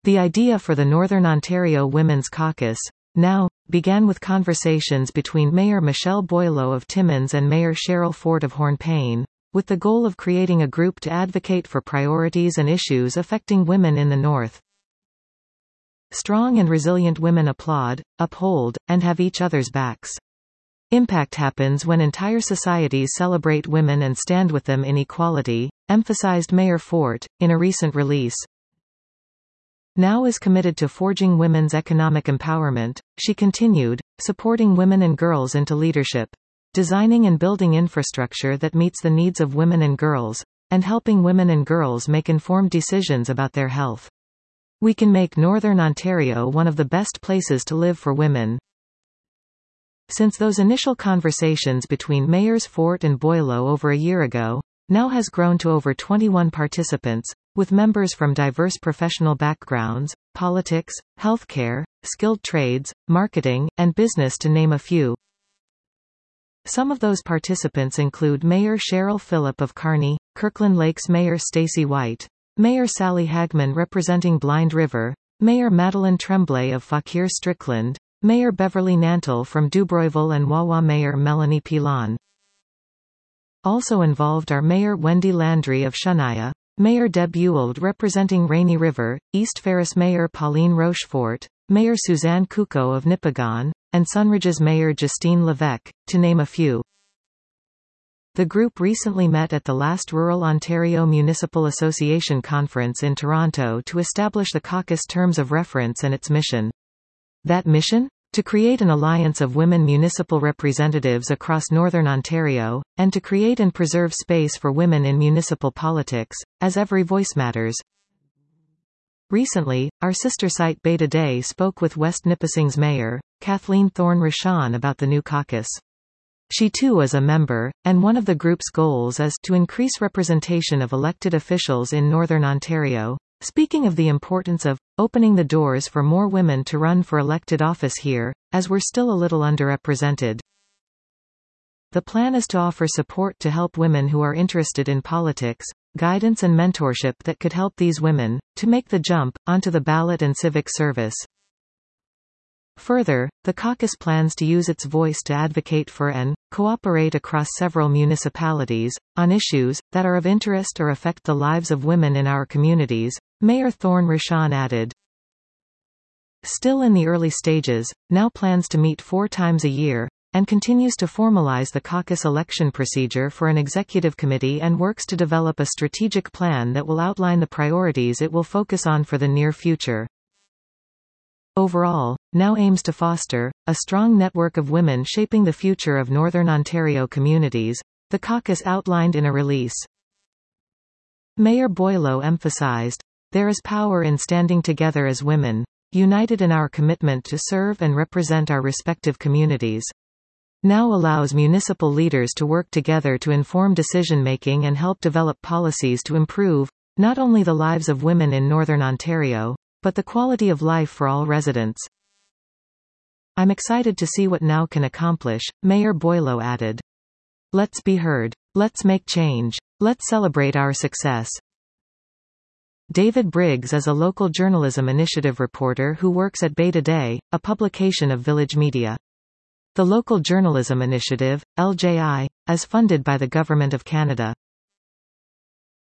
The idea for the Northern Ontario Women's Caucus, NOW, began with conversations between Mayor Michelle Boileau of Timmins and Mayor Cheryl Ford of Hornepayne, with the goal of creating a group to advocate for priorities and issues affecting women in the North. Strong and resilient women applaud, uphold, and have each other's backs. Impact happens when entire societies celebrate women and stand with them in equality, emphasized Mayor Fort, in a recent release. NOW is committed to forging women's economic empowerment, she continued, supporting women and girls into leadership, designing and building infrastructure that meets the needs of women and girls, and helping women and girls make informed decisions about their health. We can make Northern Ontario one of the best places to live for women. Since those initial conversations between Mayors Fort and Boileau over a year ago, NOW has grown to over 21 participants, with members from diverse professional backgrounds, politics, healthcare, skilled trades, marketing, and business to name a few. Some of those participants include Mayor Cheryl Phillip of Kearney, Kirkland Lakes Mayor Stacey White, Mayor Sally Hagman representing Blind River, Mayor Madeleine Tremblay of Fauquier-Strickland, Mayor Beverly Nantle from Dubroyville and Wawa Mayor Melanie Pilon. Also involved are Mayor Wendy Landry of Shania, Mayor Deb Ewald representing Rainy River, East Ferris Mayor Pauline Rochefort, Mayor Suzanne Kuko of Nipigon, and Sunridge's Mayor Justine Levesque, to name a few. The group recently met at the last Rural Ontario Municipal Association conference in Toronto to establish the caucus terms of reference and its mission. That mission? To create an alliance of women municipal representatives across Northern Ontario, and to create and preserve space for women in municipal politics, as every voice matters. Recently, our sister site Beta Day spoke with West Nipissing's Mayor, Kathleen Thorne-Rochon, about the new caucus. She too is a member, and one of the group's goals is to increase representation of elected officials in Northern Ontario. Speaking of the importance of opening the doors for more women to run for elected office here, as we're still a little underrepresented. The plan is to offer support to help women who are interested in politics, guidance and mentorship that could help these women to make the jump onto the ballot and civic service. Further, the caucus plans to use its voice to advocate for and cooperate across several municipalities on issues that are of interest or affect the lives of women in our communities, Mayor Thorne-Rochon added. Still in the early stages, NOW plans to meet 4 times a year, and continues to formalize the caucus election procedure for an executive committee and works to develop a strategic plan that will outline the priorities it will focus on for the near future. Overall, NOW aims to foster a strong network of women shaping the future of Northern Ontario communities, the caucus outlined in a release. Mayor Boileau emphasized, "There is power in standing together as women, united in our commitment to serve and represent our respective communities. NOW allows municipal leaders to work together to inform decision-making and help develop policies to improve, not only the lives of women in Northern Ontario, but the quality of life for all residents." I'm excited to see what NOW can accomplish, Mayor Boileau added. Let's be heard. Let's make change. Let's celebrate our success. David Briggs is a local journalism initiative reporter who works at Beta Day, a publication of Village Media. The local journalism initiative, LJI, is funded by the Government of Canada.